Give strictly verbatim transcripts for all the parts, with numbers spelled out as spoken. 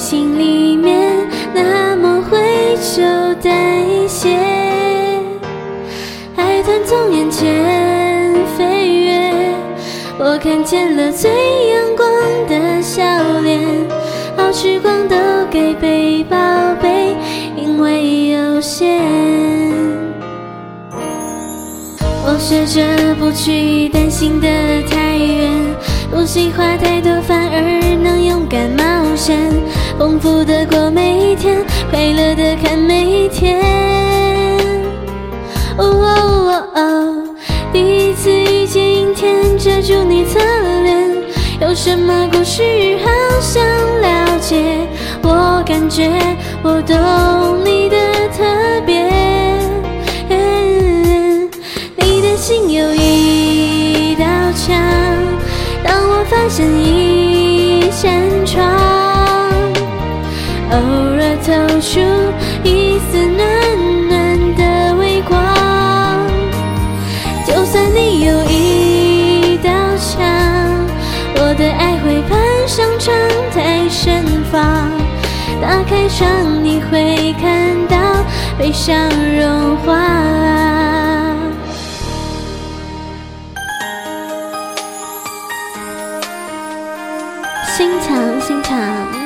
心里面那么会就代谢，爱团从眼前飞跃，我看见了最阳光的笑脸，好时光都给被宝贝，因为有限。我试着不去担心的太远，不计划太多，反而能勇敢冒险，丰富的过每一天，快乐的看每一天。哦哦哦哦，第一次遇见阴天，遮住你侧脸，有什么故事好想了解？我感觉我懂你的特别。心有一道墙，当我发现一扇窗，偶尔透出一丝暖暖的微光。就算你有一道墙，我的爱会攀上窗台盛放。打开窗，你会看到悲伤融化。心肠，心肠。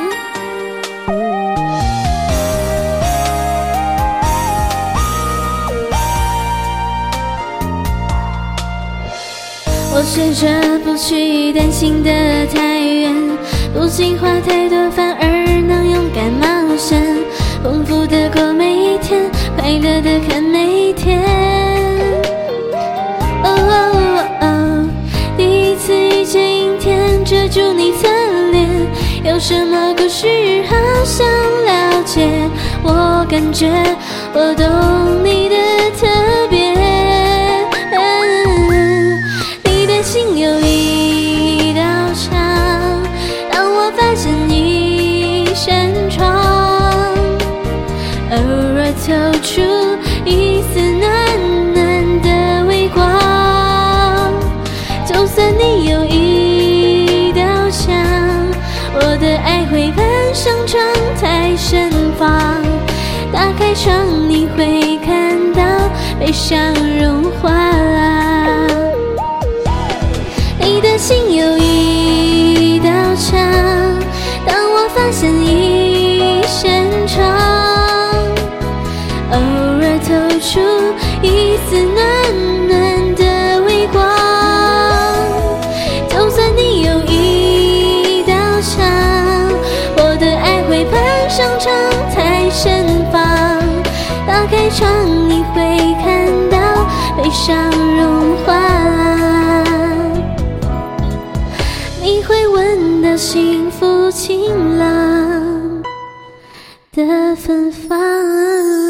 我试着不去担心的太远，不计划太多，反而能勇敢冒险，丰富的过每一天，快乐的看每一天。哦哦哦哦，第一次遇见阴天，遮住你侧脸，有什么故事好想了解？我感觉我懂你的特别。嗯，你的心有一道墙，当我发现一扇窗，偶尔透出一丝暖暖的微光。就算你有一道墙，我的爱会攀上窗台盛放。打开窗，你会看到悲伤融化。你的心有一道墙，当我发现一扇窗，偶尔透出一丝暖暖的微光。就算你有一道墙，我的爱会攀上窗台盛放。打开窗，你会看到悲伤融化，你会闻到幸福晴朗的芬芳。